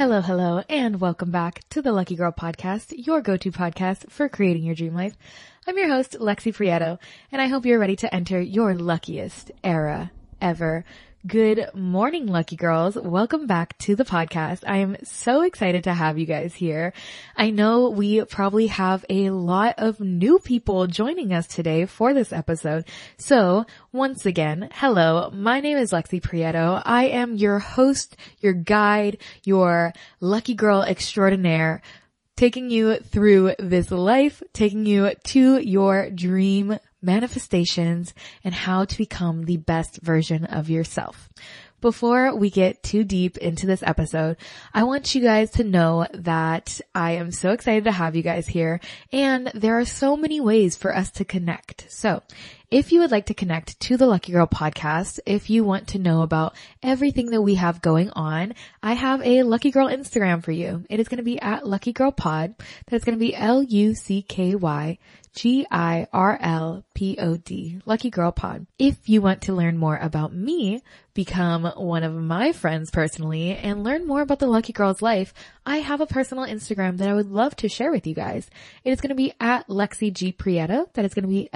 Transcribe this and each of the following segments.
Hello, hello, and welcome back to the Lucky Girl Podcast, your go-to podcast for creating your dream life. I'm your host, Lexi Prieto, and I hope you're ready to enter your luckiest era ever. Good morning, lucky girls. Welcome back to the podcast. I am so excited to have you guys here. I know we probably have a lot of new people joining us today for this episode. So once again, hello, my name is Lexi Prieto. I am your host, your guide, your lucky girl extraordinaire, taking you through this life, taking you to your dream manifestations and how to become the best version of yourself. Before we get too deep into this episode, I want you guys to know that I am so excited to have you guys here, and there are so many ways for us to connect. So if you would like to connect to the Lucky Girl Podcast, if you want to know about everything that we have going on, I have a Lucky Girl Instagram for you. It is going to be at Lucky Girl Pod. That's going to be LuckyGirlPod. Lucky Girl Pod. If you want to learn more about me, become one of my friends personally, and learn more about the Lucky Girl's life, I have a personal Instagram that I would love to share with you guys. It is going to be at Lexi G Prieto. That is going to be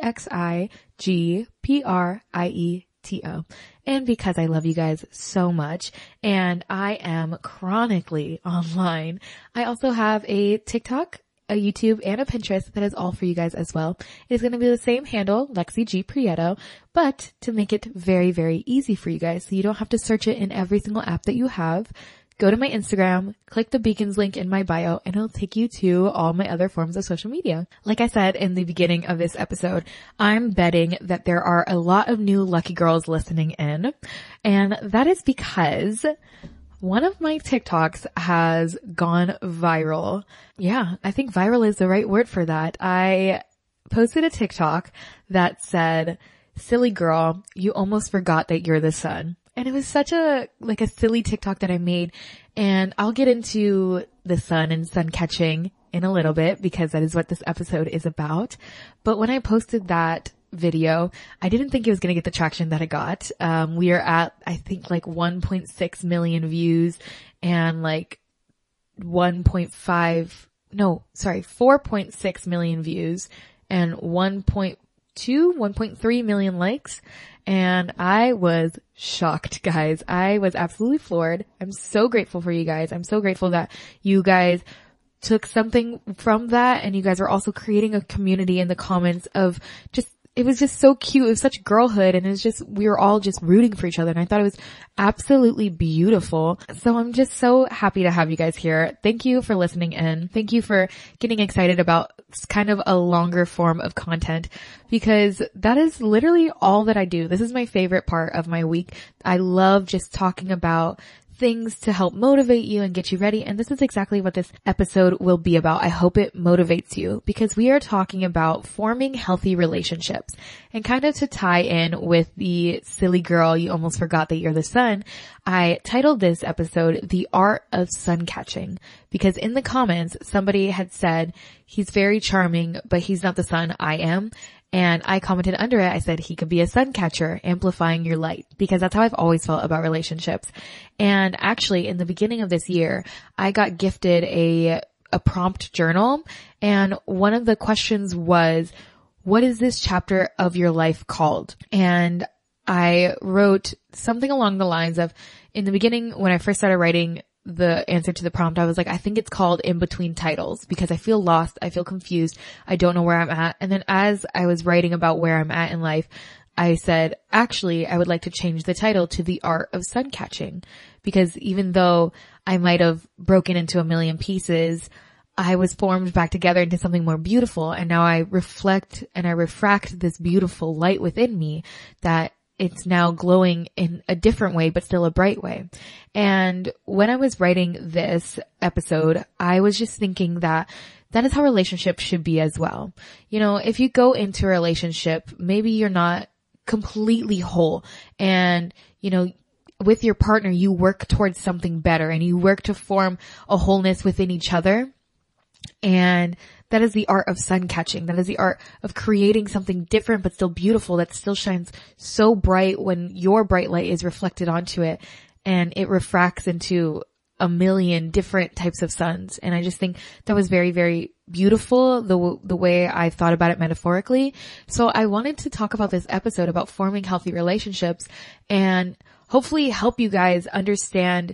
LEXIGPRIETO. And because I love you guys so much and I am chronically online, I also have a TikTok, a YouTube, and a Pinterest that is all for you guys as well. It is going to be the same handle, Lexi G Prieto, but to make it very, very easy for you guys so you don't have to search it in every single app that you have, go to my Instagram, click the beacons link in my bio, and it'll take you to all my other forms of social media. Like I said in the beginning of this episode, I'm betting that there are a lot of new lucky girls listening in, and that is because one of my TikToks has gone viral. Yeah, I think viral is the right word for that. I posted a TikTok that said, "Silly girl, you almost forgot that you're the sun." And it was such a silly TikTok that I made. And I'll get into the sun and sun catching in a little bit because that is what this episode is about. But when I posted that video, I didn't think it was going to get the traction that it got. We are at, I think 1.6 million views and 4.6 million views and 1.3 million likes. And I was shocked, guys. I was absolutely floored. I'm so grateful for you guys. I'm so grateful that you guys took something from that and you guys are also creating a community in the comments of it was just so cute. It was such girlhood and we were all just rooting for each other. And I thought it was absolutely beautiful. So I'm just so happy to have you guys here. Thank you for listening in. Thank you for getting excited about kind of a longer form of content because that is literally all that I do. This is my favorite part of my week. I love just talking about things to help motivate you and get you ready. And this is exactly what this episode will be about. I hope it motivates you because we are talking about forming healthy relationships. And kind of to tie in with the silly girl, you almost forgot that you're the sun, I titled this episode, The Art of Sun Catching, because in the comments, somebody had said, he's very charming, but he's not the sun, I am. And I commented under it, I said he could be a sun catcher, amplifying your light, because that's how I've always felt about relationships. And actually, in the beginning of this year, I got gifted a prompt journal, and one of the questions was, what is this chapter of your life called? And I wrote something along the lines of, in the beginning, when I first started writing the answer to the prompt, I was like, I think it's called In Between Titles because I feel lost. I feel confused. I don't know where I'm at. And then as I was writing about where I'm at in life, I said, actually, I would like to change the title to The Art of Sun Catching because even though I might have broken into a million pieces, I was formed back together into something more beautiful. And now I reflect and I refract this beautiful light within me that it's now glowing in a different way, but still a bright way. And when I was writing this episode, I was just thinking that is how relationships should be as well. You know, if you go into a relationship, maybe you're not completely whole and, you know, with your partner, you work towards something better and you work to form a wholeness within each other. And that is the art of sun catching. That is the art of creating something different but still beautiful that still shines so bright when your bright light is reflected onto it and it refracts into a million different types of suns. And I just think that was very, very beautiful, the way I thought about it metaphorically. So I wanted to talk about this episode about forming healthy relationships and hopefully help you guys understand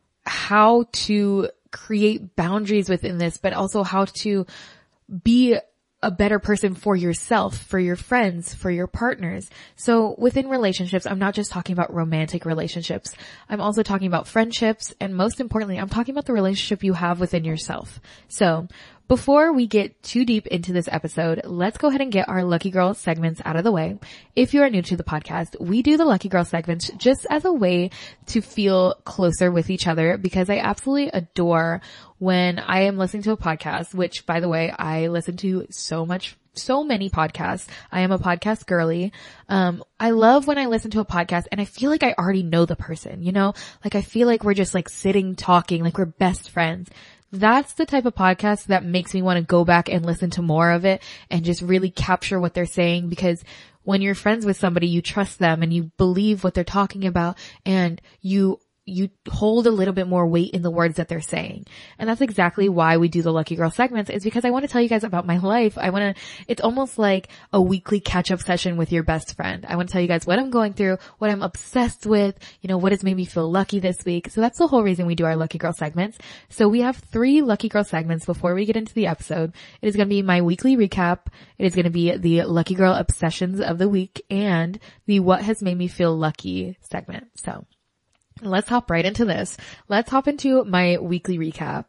how to create boundaries within this, but also how to be a better person for yourself, for your friends, for your partners. So within relationships, I'm not just talking about romantic relationships. I'm also talking about friendships. And most importantly, I'm talking about the relationship you have within yourself. So before we get too deep into this episode, let's go ahead and get our Lucky Girl segments out of the way. If you are new to the podcast, we do the Lucky Girl segments just as a way to feel closer with each other, because I absolutely adore when I am listening to a podcast, which by the way, I listen to so many podcasts. I am a podcast girly. I love when I listen to a podcast and I feel like I already know the person, you know, like I feel like we're just like sitting talking, like we're best friends. That's the type of podcast that makes me want to go back and listen to more of it and just really capture what they're saying, because when you're friends with somebody, you trust them and you believe what they're talking about, and you hold a little bit more weight in the words that they're saying. And that's exactly why we do the Lucky Girl segments, is because I want to tell you guys about my life. It's almost like a weekly catch-up session with your best friend. I want to tell you guys what I'm going through, what I'm obsessed with, you know, what has made me feel lucky this week. So that's the whole reason we do our Lucky Girl segments. So we have 3 Lucky Girl segments before we get into the episode. It is going to be my weekly recap. It is going to be the Lucky Girl obsessions of the week and the what has made me feel lucky segment. So let's hop right into this. Let's hop into my weekly recap.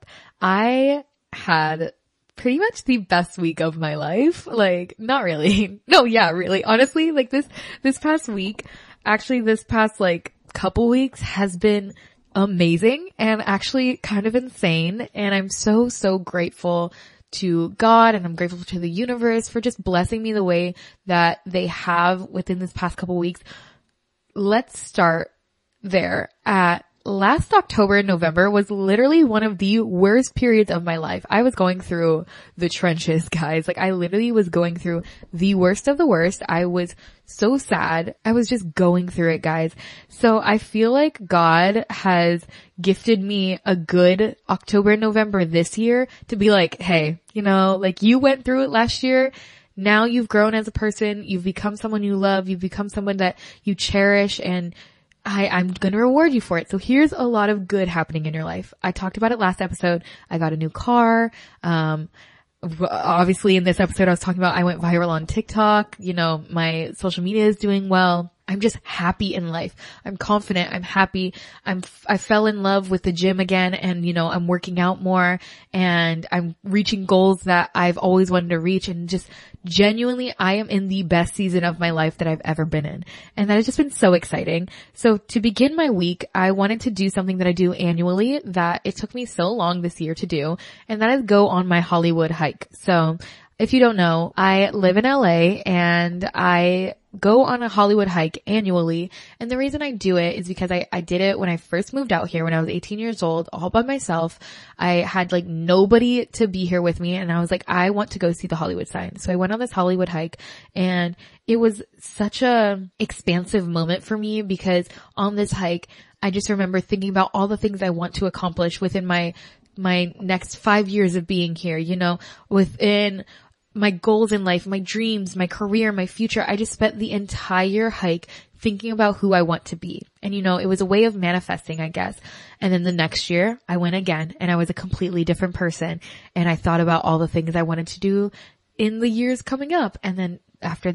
I had pretty much the best week of my life. Like, not really. No, yeah, really. Honestly, like this past week, actually this past like couple weeks has been amazing and actually kind of insane. And I'm so, so grateful to God, and I'm grateful to the universe for just blessing me the way that they have within this past couple weeks. Let's start there. At last October and November was literally one of the worst periods of my life. I was going through the trenches, guys. Like I literally was going through the worst of the worst. I was so sad. I was just going through it, guys. So I feel like God has gifted me a good October and November this year to be like, hey, you know, like you went through it last year. Now you've grown as a person. You've become someone you love. You've become someone that you cherish, and I'm going to reward you for it. So here's a lot of good happening in your life. I talked about it last episode. I got a new car. Obviously in this episode I was talking about I went viral on TikTok. You know, my social media is doing well. I'm just happy in life. I'm confident. I'm happy. I fell in love with the gym again, and you know, I'm working out more and I'm reaching goals that I've always wanted to reach, and just genuinely I am in the best season of my life that I've ever been in. And that has just been so exciting. So to begin my week, I wanted to do something that I do annually that it took me so long this year to do, and that is go on my Hollywood hike. So if you don't know, I live in LA and I go on a Hollywood hike annually. And the reason I do it is because I did it when I first moved out here when I was 18 years old, all by myself. I had like nobody to be here with me, and I was like, I want to go see the Hollywood sign. So I went on this Hollywood hike, and it was such a expansive moment for me, because on this hike, I just remember thinking about all the things I want to accomplish within my next 5 years of being here, you know, within my goals in life, my dreams, my career, my future. I just spent the entire hike thinking about who I want to be. And you know, it was a way of manifesting, I guess. And then the next year I went again, and I was a completely different person. And I thought about all the things I wanted to do in the years coming up. And then after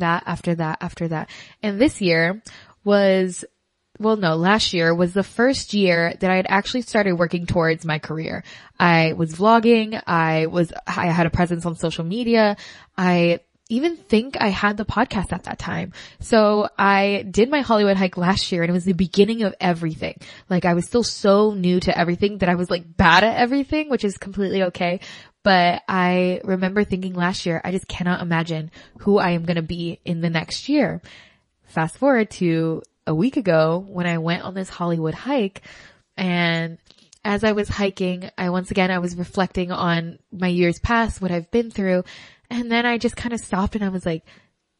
that. And this year was, last year was the first year that I had actually started working towards my career. I was vlogging. I had a presence on social media. I even think I had the podcast at that time. So I did my Hollywood hike last year, and it was the beginning of everything. Like I was still so new to everything that I was like bad at everything, which is completely okay. But I remember thinking last year, I just cannot imagine who I am going to be in the next year. Fast forward to a week ago when I went on this Hollywood hike, and as I was hiking, I was reflecting on my years past, what I've been through. And then I just kind of stopped and I was like,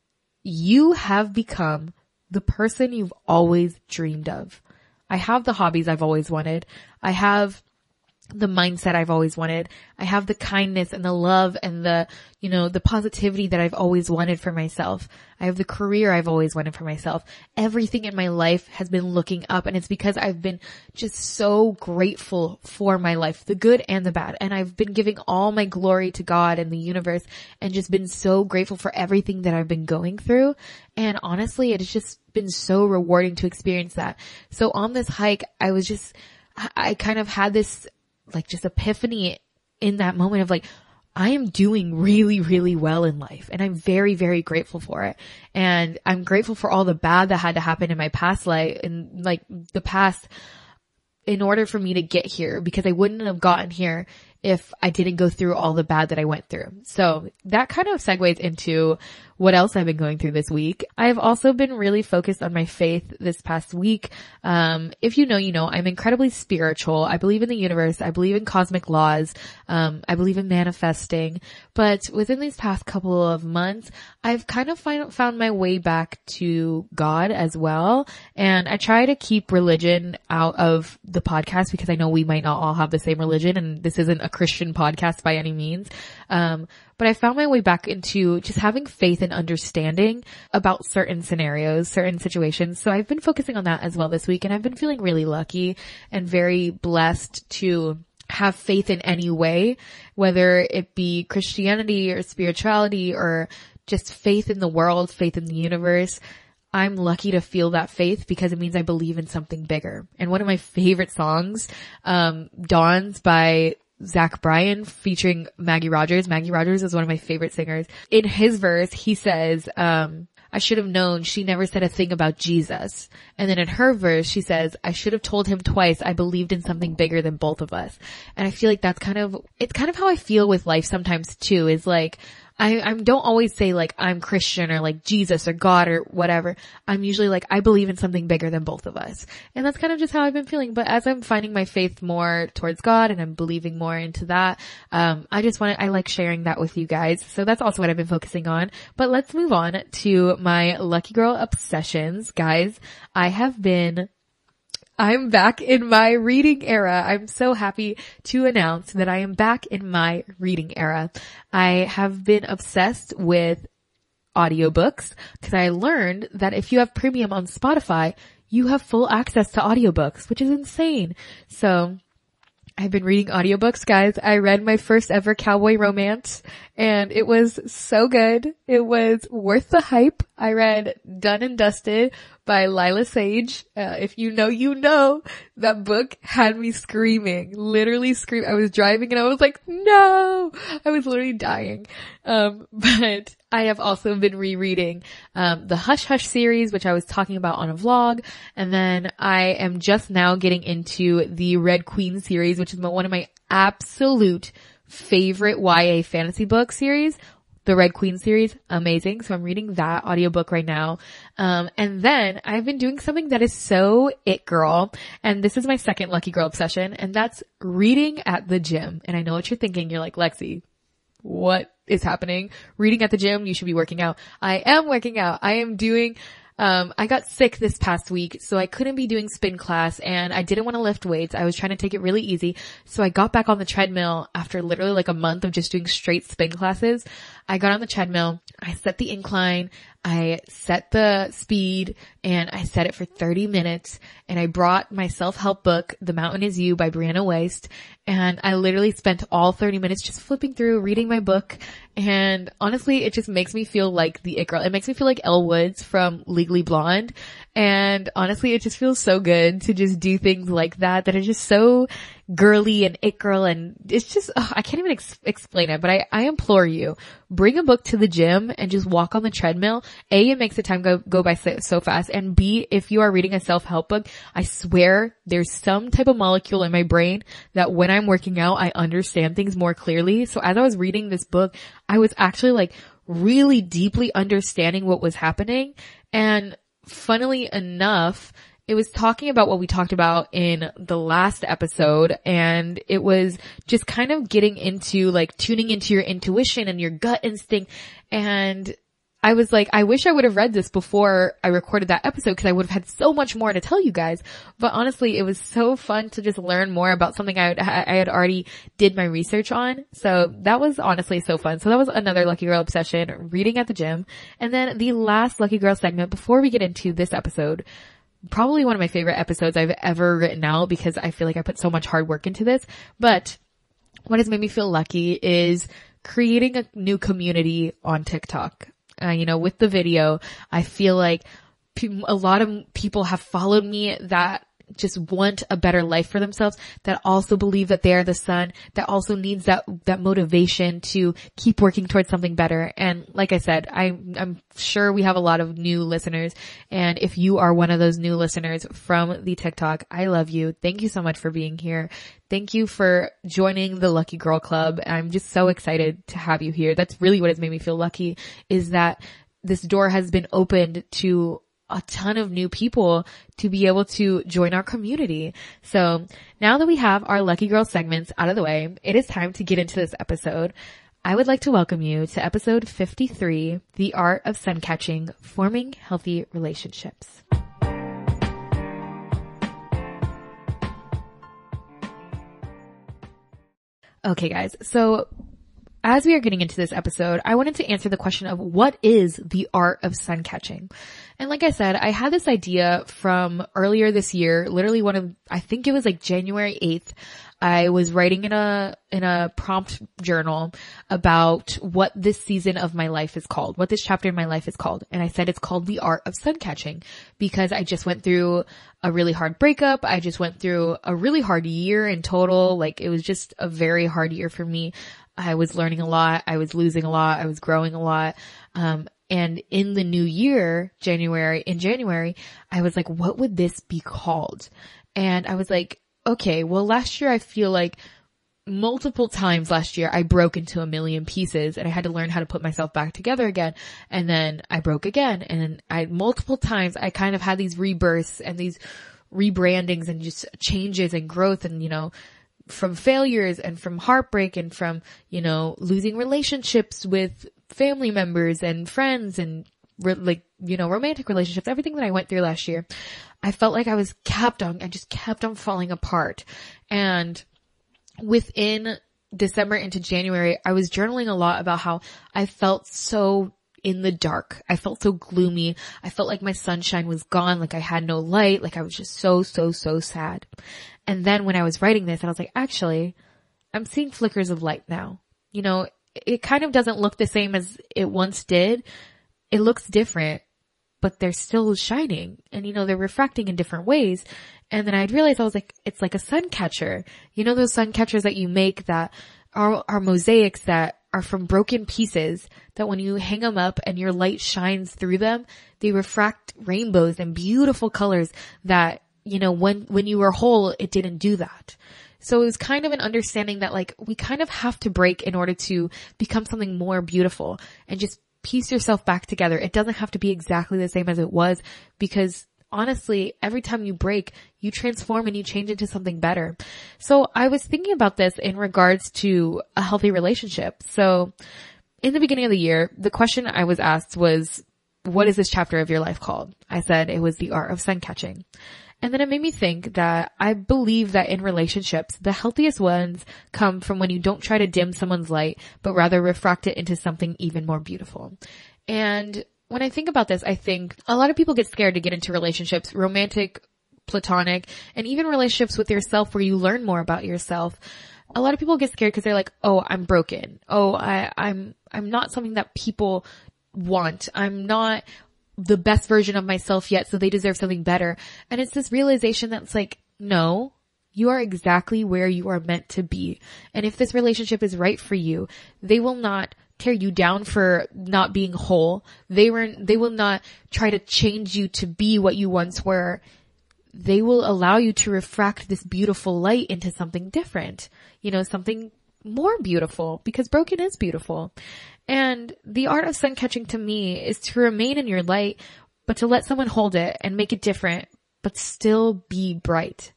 you have become the person you've always dreamed of. I have the hobbies I've always wanted. I have the mindset I've always wanted. I have the kindness and the love and the, the positivity that I've always wanted for myself. I have the career I've always wanted for myself. Everything in my life has been looking up, and it's because I've been just so grateful for my life, the good and the bad. And I've been giving all my glory to God and the universe and just been so grateful for everything that I've been going through. And honestly, it has just been so rewarding to experience that. So on this hike, I kind of had this just epiphany in that moment of I am doing really, really well in life, and I'm very, very grateful for it. And I'm grateful for all the bad that had to happen in my past life, in the past, in order for me to get here, because I wouldn't have gotten here if I didn't go through all the bad that I went through. So that kind of segues into what else I've been going through this week. I've also been really focused on my faith this past week. If you know, I'm incredibly spiritual. I believe in the universe. I believe in cosmic laws. I believe in manifesting. But within these past couple of months, I've kind of found my way back to God as well. And I try to keep religion out of the podcast because I know we might not all have the same religion, and this isn't a Christian podcast by any means. But I found my way back into just having faith and understanding about certain scenarios, certain situations. So I've been focusing on that as well this week, and I've been feeling really lucky and very blessed to have faith in any way, whether it be Christianity or spirituality or just faith in the world, faith in the universe. I'm lucky to feel that faith because it means I believe in something bigger. And one of my favorite songs, Dawns by Zach Bryan featuring Maggie Rogers. Maggie Rogers is one of my favorite singers. In his verse, he says, I should have known she never said a thing about Jesus. And then in her verse, she says, I should have told him twice I believed in something bigger than both of us. And I feel like it's kind of how I feel with life sometimes too, is I don't always say I'm Christian or Jesus or God or whatever. I'm usually I believe in something bigger than both of us. And that's kind of just how I've been feeling. But as I'm finding my faith more towards God and I'm believing more into that, I like sharing that with you guys. So that's also what I've been focusing on. But let's move on to my Lucky Girl obsessions. Guys, I'm back in my reading era. I'm so happy to announce that I am back in my reading era. I have been obsessed with audiobooks because I learned that if you have premium on Spotify, you have full access to audiobooks, which is insane. So I've been reading audiobooks, guys. I read my first ever cowboy romance, and it was so good. It was worth the hype. I read Done and Dusted by Lila Sage. If you know, you know. That book had me screaming, literally screaming. I was driving and I was like, no! I was literally dying. But I have also been rereading, the Hush Hush series, which I was talking about on a vlog. And then I am just now getting into the Red Queen series, which is one of my absolute favorite YA fantasy book series. The Red Queen series, amazing. So I'm reading that audiobook right now. And then I've been doing something that is so it girl. And this is my second Lucky Girl obsession. And that's reading at the gym. And I know what you're thinking. You're like, Lexi, what is happening? Reading at the gym? You should be working out. I am working out. I got sick this past week, so I couldn't be doing spin class, and I didn't want to lift weights. I was trying to take it really easy. So I got back on the treadmill after literally a month of just doing straight spin classes. I got on the treadmill. I set the incline. I set the speed, and I set it for 30 minutes. And I brought my self-help book, The Mountain Is You by Brianna Wiest. And I literally spent all 30 minutes just flipping through, reading my book. And honestly, it just makes me feel like the it girl. It makes me feel like Elle Woods from Legally Blonde. And honestly, it just feels so good to just do things like that are just so girly and it girl. And it's just, I can't even explain it, but I implore you, bring a book to the gym and just walk on the treadmill. A, it makes the time go by so fast. And B, if you are reading a self-help book, I swear there's some type of molecule in my brain that when I'm working out, I understand things more clearly. So as I was reading this book, I was actually really deeply understanding what was happening. And funnily enough, it was talking about what we talked about in the last episode, and it was just kind of getting into tuning into your intuition and your gut instinct. And I was like, I wish I would have read this before I recorded that episode because I would have had so much more to tell you guys. But honestly, it was so fun to just learn more about something I had already did my research on. So that was honestly so fun. So that was another Lucky Girl obsession, reading at the gym. And then the last Lucky Girl segment before we get into this episode, probably one of my favorite episodes I've ever written out because I feel like I put so much hard work into this. But what has made me feel lucky is creating a new community on TikTok. With the video, I feel like a lot of people have followed me that just want a better life for themselves, that also believe that they are the sun, that also needs that motivation to keep working towards something better. And like I said, I'm sure we have a lot of new listeners. And if you are one of those new listeners from the TikTok, I love you. Thank you so much for being here. Thank you for joining the Lucky Girl Club. I'm just so excited to have you here. That's really what has made me feel lucky, is that this door has been opened to a ton of new people to be able to join our community. So now that we have our Lucky Girl segments out of the way, it is time to get into this episode. I would like to welcome you to episode 53, The Art of Sun Catching, Forming Healthy Relationships. Okay guys, so as we are getting into this episode, I wanted to answer the question of what is the art of sun catching? And like I said, I had this idea from earlier this year, literally I think it was like January 8th. I was writing in a prompt journal about what this season of my life is called, what this chapter in my life is called. And I said it's called the art of sun catching because I just went through a really hard breakup. I just went through a really hard year in total. Like it was just a very hard year for me. I was learning a lot. I was losing a lot. I was growing a lot. And in the new year, in January, I was like, what would this be called? And I was like, okay, well, last year I feel like multiple times last year I broke into a million pieces and I had to learn how to put myself back together again. And then I broke again. And multiple times I kind of had these rebirths and these rebrandings and just changes and growth and, from failures and from heartbreak and from, losing relationships with family members and friends and romantic relationships, everything that I went through last year, I felt like I just kept on falling apart. And within December into January, I was journaling a lot about how I felt so in the dark. I felt so gloomy. I felt like my sunshine was gone, like I had no light, like I was just so sad. And then when I was writing this, I was like, actually, I'm seeing flickers of light now. It kind of doesn't look the same as it once did. It looks different, but they're still shining and, they're refracting in different ways. And then I'd realized I was like, it's like a sun catcher. Those sun catchers that you make that are mosaics that are from broken pieces that when you hang them up and your light shines through them, they refract rainbows and beautiful colors that, when you were whole, it didn't do that. So it was kind of an understanding that like we kind of have to break in order to become something more beautiful and just piece yourself back together. It doesn't have to be exactly the same as it was because honestly, every time you break, you transform and you change into something better. So I was thinking about this in regards to a healthy relationship. So in the beginning of the year, the question I was asked was, what is this chapter of your life called? I said it was the art of sun catching. And then it made me think that I believe that in relationships, the healthiest ones come from when you don't try to dim someone's light, but rather refract it into something even more beautiful. And when I think about this, I think a lot of people get scared to get into relationships, romantic, platonic, and even relationships with yourself where you learn more about yourself. A lot of people get scared because they're like, oh, I'm broken. Oh, I'm not something that people want. I'm not the best version of myself yet, so they deserve something better. And it's this realization that's like, no, you are exactly where you are meant to be. And if this relationship is right for you, they will not tear you down for not being whole. They will not try to change you to be what you once were. They will allow you to refract this beautiful light into something different, something more beautiful, because broken is beautiful. And the art of sun catching to me is to remain in your light, but to let someone hold it and make it different, but still be bright.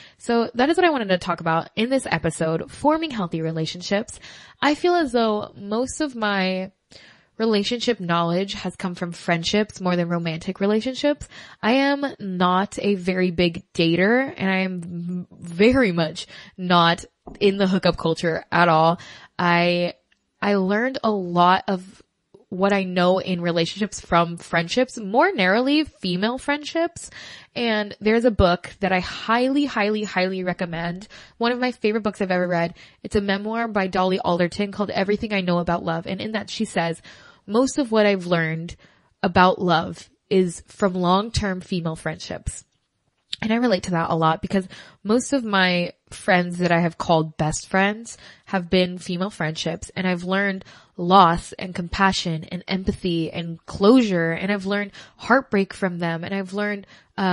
So that is what I wanted to talk about in this episode, forming healthy relationships. I feel as though most of my relationship knowledge has come from friendships more than romantic relationships. I am not a very big dater, and I am very much not in the hookup culture at all. I learned a lot of what I know in relationships from friendships, more narrowly female friendships. And there's a book that I highly, highly, highly recommend. One of my favorite books I've ever read. It's a memoir by Dolly Alderton called Everything I Know About Love. And in that she says, most of what I've learned about love is from long-term female friendships. And I relate to that a lot because most of my friends that I have called best friends have been female friendships, and I've learned loss and compassion and empathy and closure, and I've learned heartbreak from them, and I've learned,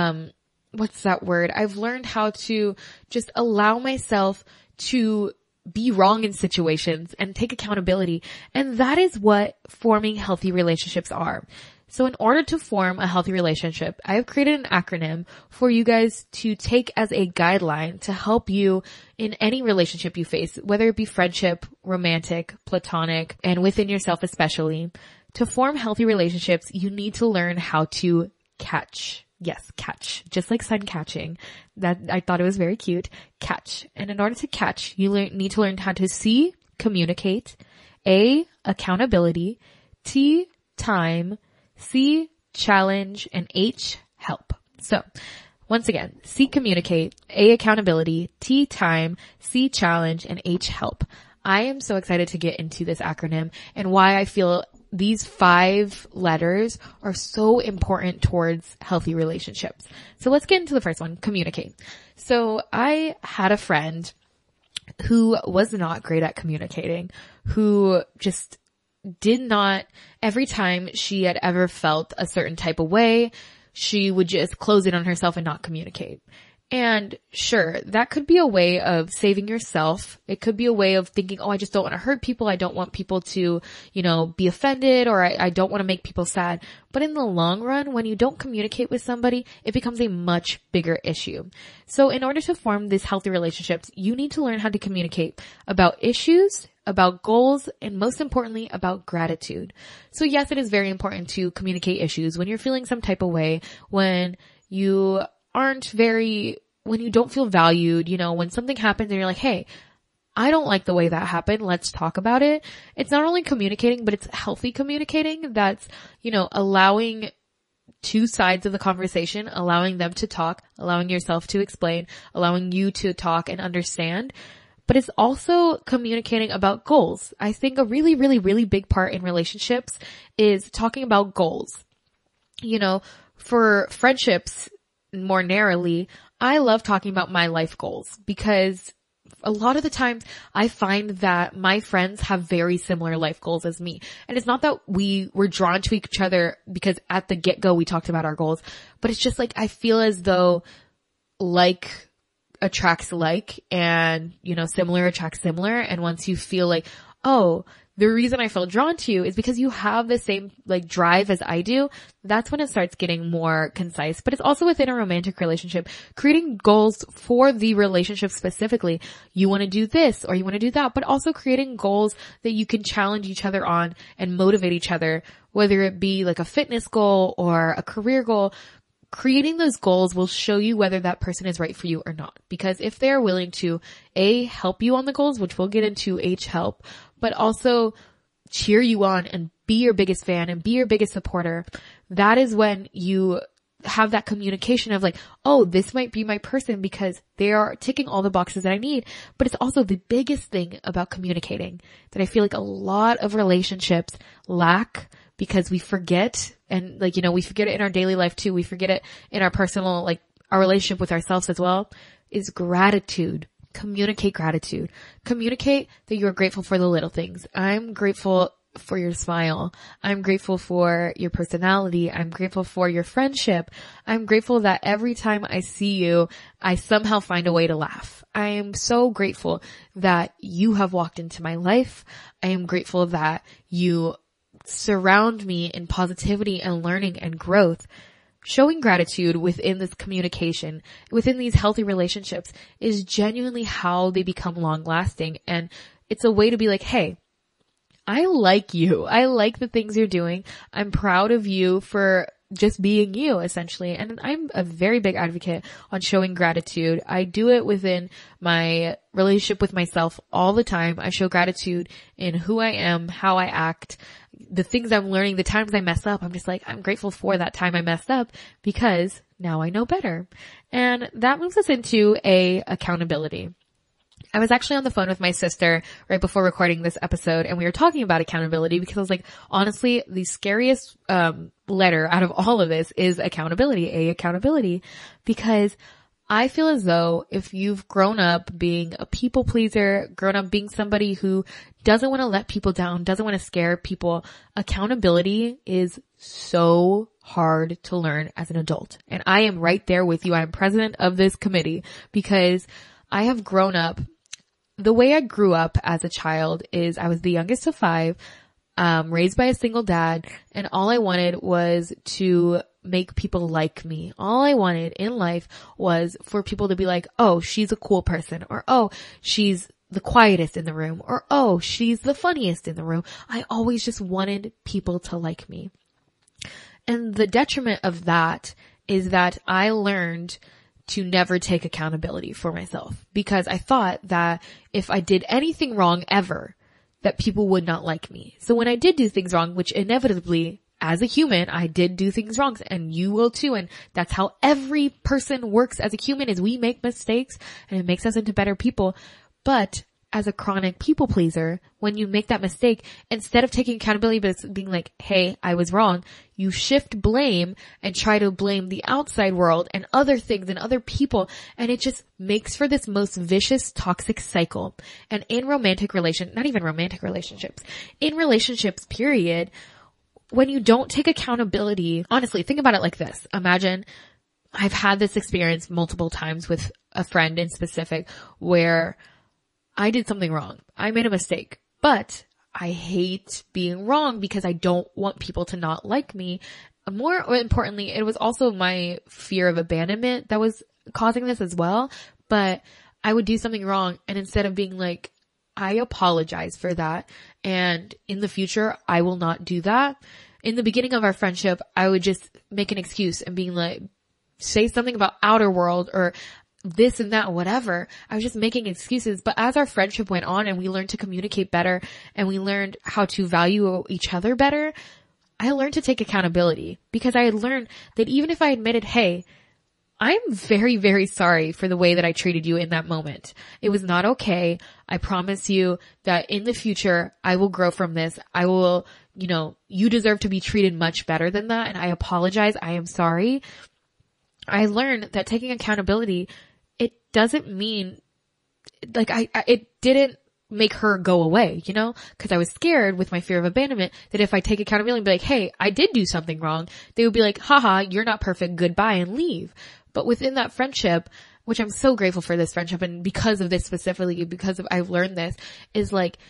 what's that word? I've learned how to just allow myself to be wrong in situations and take accountability. And that is what forming healthy relationships are. So in order to form a healthy relationship, I have created an acronym for you guys to take as a guideline to help you in any relationship you face, whether it be friendship, romantic, platonic, and within yourself especially. To form healthy relationships, you need to learn how to catch. Yes, catch. Just like sun catching. That, I thought it was very cute. Catch. And in order to catch, you need to learn how to C, communicate, A, accountability, T, time, C, challenge, and H, help. So, once again, C, communicate, A, accountability, T, time, C, challenge, and H, help. I am so excited to get into this acronym and why I feel these 5 letters are so important towards healthy relationships. So let's get into the first one, communicate. So I had a friend who was not great at communicating, who just did not, every time she had ever felt a certain type of way, she would just close in on herself and not communicate. And sure, that could be a way of saving yourself. It could be a way of thinking, oh, I just don't want to hurt people. I don't want people to, be offended, or I don't want to make people sad. But in the long run, when you don't communicate with somebody, it becomes a much bigger issue. So in order to form these healthy relationships, you need to learn how to communicate about issues, about goals, and most importantly, about gratitude. So yes, it is very important to communicate issues when you're feeling some type of way, when you when you don't feel valued, when something happens and you're like, hey, I don't like the way that happened. Let's talk about it. It's not only communicating, but it's healthy communicating that's, allowing two sides of the conversation, allowing them to talk, allowing yourself to explain, allowing you to talk and understand. But it's also communicating about goals. I think a really, really, really big part in relationships is talking about goals. For friendships, more narrowly, I love talking about my life goals because a lot of the times I find that my friends have very similar life goals as me. And it's not that we were drawn to each other because at the get-go we talked about our goals, but it's just like I feel as though like attracts like, and similar attracts similar. And once you feel like, oh, the reason I feel drawn to you is because you have the same drive as I do, that's when it starts getting more concise. But it's also within a romantic relationship, creating goals for the relationship specifically. You want to do this or you want to do that, but also creating goals that you can challenge each other on and motivate each other, whether it be like a fitness goal or a career goal. Creating those goals will show you whether that person is right for you or not. Because if they're willing to, A, help you on the goals, which we'll get into H, help, but also cheer you on and be your biggest fan and be your biggest supporter, that is when you have that communication of oh, this might be my person because they are ticking all the boxes that I need. But it's also the biggest thing about communicating that I feel like a lot of relationships lack because we forget, and we forget it in our daily life too. We forget it in our personal, our relationship with ourselves as well, is gratitude. Communicate gratitude. Communicate that you're grateful for the little things. I'm grateful for your smile. I'm grateful for your personality. I'm grateful for your friendship. I'm grateful that every time I see you, I somehow find a way to laugh. I am so grateful that you have walked into my life. I am grateful that you surround me in positivity and learning and growth. Showing gratitude within this communication, within these healthy relationships, is genuinely how they become long lasting. And it's a way to be like, hey, I like you. I like the things you're doing. I'm proud of you for just being you, essentially. And I'm a very big advocate on showing gratitude. I do it within my relationship with myself all the time. I show gratitude in who I am, how I act, the things I'm learning, the times I mess up. I'm just like, I'm grateful for that time I messed up because now I know better. And that moves us into accountability. I was actually on the phone with my sister right before recording this episode, and we were talking about accountability because I was like, honestly, the scariest letter out of all of this is accountability, because I feel as though if you've grown up being a people pleaser, grown up being somebody who doesn't want to let people down, doesn't want to scare people, accountability is so hard to learn as an adult. And I am right there with you. I'm president of this committee because I have grown up. The way I grew up as a child is I was the youngest of 5, raised by a single dad, and all I wanted was to make people like me. All I wanted in life was for people to be like, oh, she's a cool person, or oh, she's the quietest in the room, or oh, she's the funniest in the room. I always just wanted people to like me. And the detriment of that is that I learned to never take accountability for myself because I thought that if I did anything wrong ever, that people would not like me. So when I did do things wrong, which inevitably as a human, I did do things wrong, and you will too. And that's how every person works as a human, is we make mistakes and it makes us into better people. But as a chronic people pleaser, when you make that mistake, instead of taking accountability, but it's being like, hey, I was wrong, you shift blame and try to blame the outside world and other things and other people. And it just makes for this most vicious, toxic cycle. And in not even romantic relationships, in relationships, period, when you don't take accountability, honestly, think about it like this. Imagine, I've had this experience multiple times with a friend in specific where I did something wrong. I made a mistake, but I hate being wrong because I don't want people to not like me. More importantly, it was also my fear of abandonment that was causing this as well. But I would do something wrong, and instead of being like, I apologize for that, and in the future, I will not do that. In the beginning of our friendship, I would just make an excuse and being like, say something about outer world or this and that, whatever. I was just making excuses. But as our friendship went on and we learned to communicate better and we learned how to value each other better, I learned to take accountability because I had learned that even if I admitted, hey, I'm very, very sorry for the way that I treated you in that moment. It was not okay. I promise you that in the future, I will grow from this. I will, you deserve to be treated much better than that. And I apologize. I am sorry. I learned that taking accountability, it doesn't mean like it didn't make her go away, cause I was scared with my fear of abandonment that if I take accountability and be like, hey, I did do something wrong, they would be like, haha, you're not perfect, goodbye, and leave. But within that friendship, which I'm so grateful for this friendship, and because of this specifically, because of I've learned this, is like,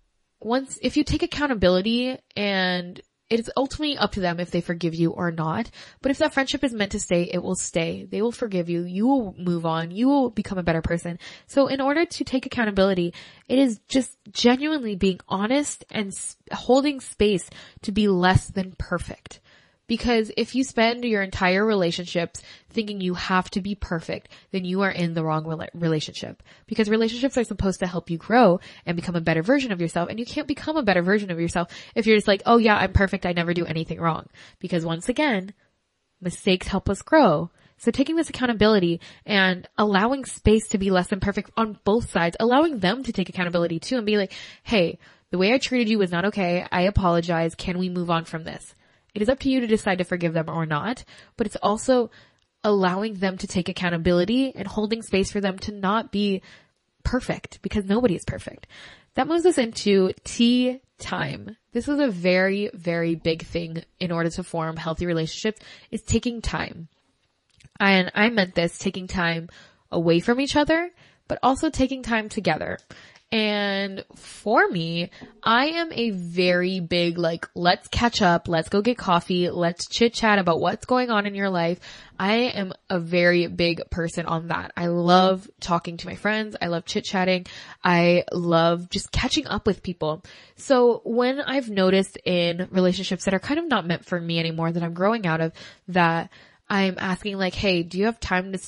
if you take accountability, and it's ultimately up to them if they forgive you or not. But if that friendship is meant to stay, it will stay. They will forgive you. You will move on. You will become a better person. So in order to take accountability, it is just genuinely being honest and holding space to be less than perfect. Because if you spend your entire relationships thinking you have to be perfect, then you are in the wrong relationship. Because relationships are supposed to help you grow and become a better version of yourself. And you can't become a better version of yourself if you're just like, oh yeah, I'm perfect, I never do anything wrong. Because once again, mistakes help us grow. So taking this accountability and allowing space to be less than perfect on both sides, allowing them to take accountability too and be like, hey, the way I treated you was not okay. I apologize. Can we move on from this? It is up to you to decide to forgive them or not, but it's also allowing them to take accountability and holding space for them to not be perfect, because nobody is perfect. That moves us into tea time. This is a very, very big thing in order to form healthy relationships, is taking time. And I meant this, taking time away from each other, but also taking time together. And for me, I am a very big, like, let's catch up, let's go get coffee, let's chit chat about what's going on in your life. I am a very big person on that. I love talking to my friends. I love chit chatting. I love just catching up with people. So when I've noticed in relationships that are kind of not meant for me anymore, that I'm growing out of, that I'm asking like, hey, do you have time to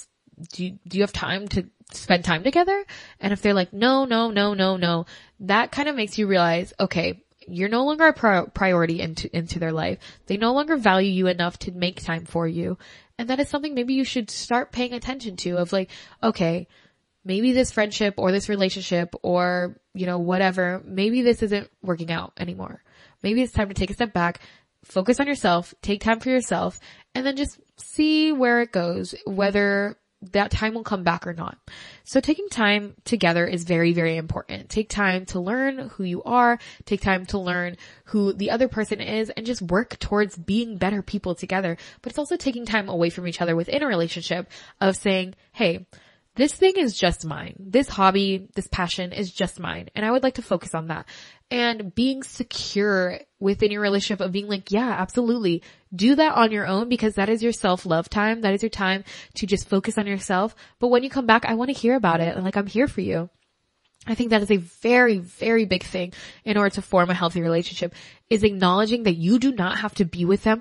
spend time together? And if they're like, no, that kind of makes you realize, okay, you're no longer a priority into their life. They no longer value you enough to make time for you. And that is something maybe you should start paying attention to, of like, okay, maybe this friendship or this relationship or, whatever, maybe this isn't working out anymore. Maybe it's time to take a step back, focus on yourself, take time for yourself, and then just see where it goes, whether that time will come back or not. So taking time together is very, very important. Take time to learn who you are, take time to learn who the other person is, and just work towards being better people together. But it's also taking time away from each other within a relationship of saying, hey, this thing is just mine. This hobby, this passion is just mine. And I would like to focus on that. And being secure within your relationship of being like, yeah, absolutely. Do that on your own, because that is your self-love time. That is your time to just focus on yourself. But when you come back, I want to hear about it. And like, I'm here for you. I think that is a very, very big thing in order to form a healthy relationship, is acknowledging that you do not have to be with them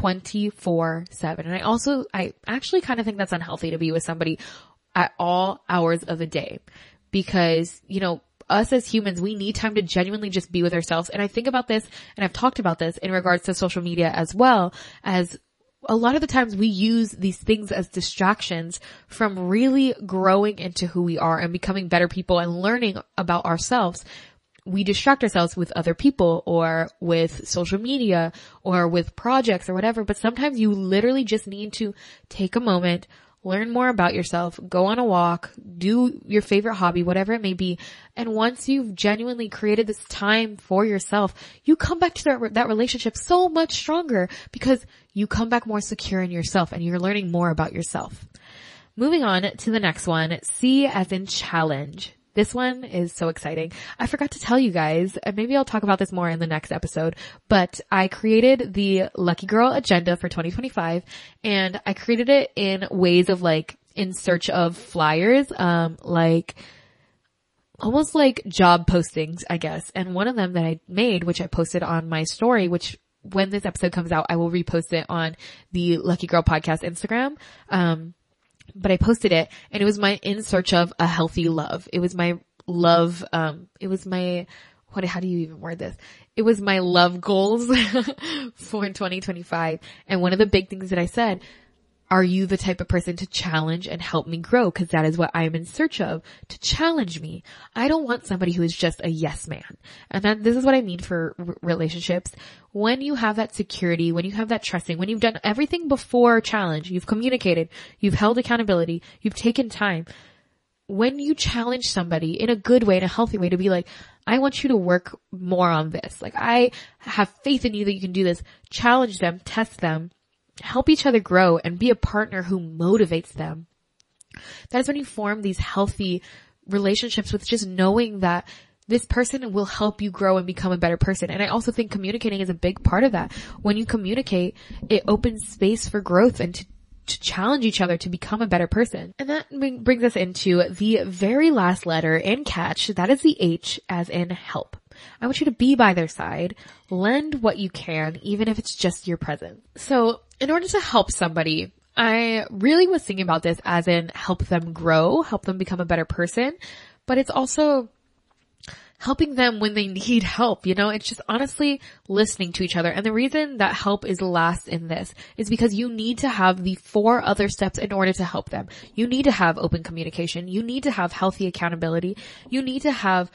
24/7. And I actually kind of think that's unhealthy to be with somebody at all hours of the day, because, us as humans, we need time to genuinely just be with ourselves. And I think about this, and I've talked about this in regards to social media as well, as a lot of the times we use these things as distractions from really growing into who we are and becoming better people and learning about ourselves. We distract ourselves with other people or with social media or with projects or whatever, but sometimes you literally just need to take a moment, learn more about yourself, go on a walk, do your favorite hobby, whatever it may be. And once you've genuinely created this time for yourself, you come back to that relationship so much stronger, because you come back more secure in yourself and you're learning more about yourself. Moving on to the next one, C as in challenge. This one is so exciting. I forgot to tell you guys, and maybe I'll talk about this more in the next episode, but I created the Lucky Girl agenda for 2025, and I created it in ways of like in search of flyers, like almost like job postings, I guess. And one of them that I made, which I posted on my story, which when this episode comes out, I will repost it on the Lucky Girl Podcast Instagram. But I posted it, and it was my in search of a healthy love. It was my love, how do you even word this? It was my love goals for 2025. And one of the big things that I said, are you the type of person to challenge and help me grow? Because that is what I am in search of, to challenge me. I don't want somebody who is just a yes man. And this is what I mean for relationships. When you have that security, when you have that trusting, when you've done everything before challenge, you've communicated, you've held accountability, you've taken time. When you challenge somebody in a good way, in a healthy way, to be like, I want you to work more on this. Like, I have faith in you that you can do this. Challenge them, test them. Help each other grow and be a partner who motivates them. That is when you form these healthy relationships, with just knowing that this person will help you grow and become a better person. And I also think communicating is a big part of that. When you communicate, it opens space for growth and to challenge each other to become a better person. And that brings us into the very last letter in catch. That is the H, as in help. I want you to be by their side, lend what you can, even if it's just your presence. So in order to help somebody, I really was thinking about this as in help them grow, help them become a better person, but it's also helping them when they need help. It's just honestly listening to each other. And the reason that help is last in this is because you need to have the 4 other steps in order to help them. You need to have open communication. You need to have healthy accountability. You need to have,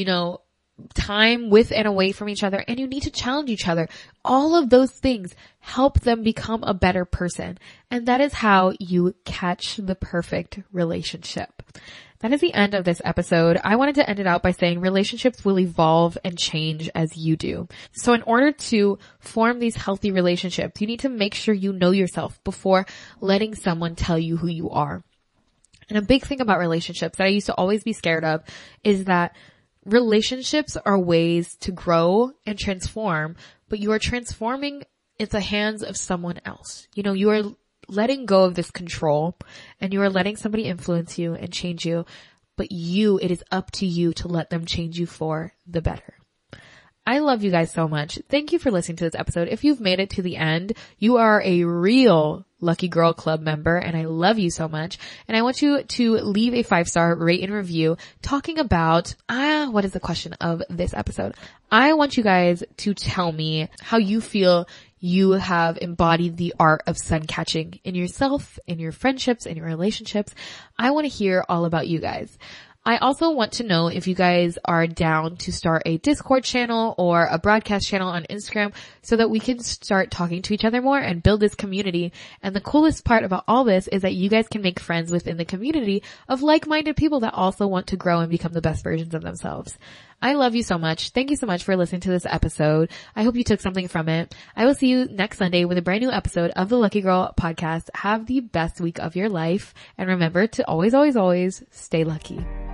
time with and away from each other, and you need to challenge each other. All of those things help them become a better person. And that is how you catch the perfect relationship. That is the end of this episode. I wanted to end it out by saying relationships will evolve and change as you do. So in order to form these healthy relationships, you need to make sure you know yourself before letting someone tell you who you are. And a big thing about relationships that I used to always be scared of is that relationships are ways to grow and transform, but you are transforming in the hands of someone else. You know, you are letting go of this control and you are letting somebody influence you and change you, but it is up to you to let them change you for the better. I love you guys so much. Thank you for listening to this episode. If you've made it to the end, you are a real Lucky Girl Club member and I love you so much. And I want you to leave a 5-star rate and review talking about, what is the question of this episode? I want you guys to tell me how you feel you have embodied the art of sun catching in yourself, in your friendships, in your relationships. I want to hear all about you guys. I also want to know if you guys are down to start a Discord channel or a broadcast channel on Instagram so that we can start talking to each other more and build this community. And the coolest part about all this is that you guys can make friends within the community of like-minded people that also want to grow and become the best versions of themselves. I love you so much. Thank you so much for listening to this episode. I hope you took something from it. I will see you next Sunday with a brand new episode of the Lucky Girl podcast. Have the best week of your life. And remember to always, always, always stay lucky.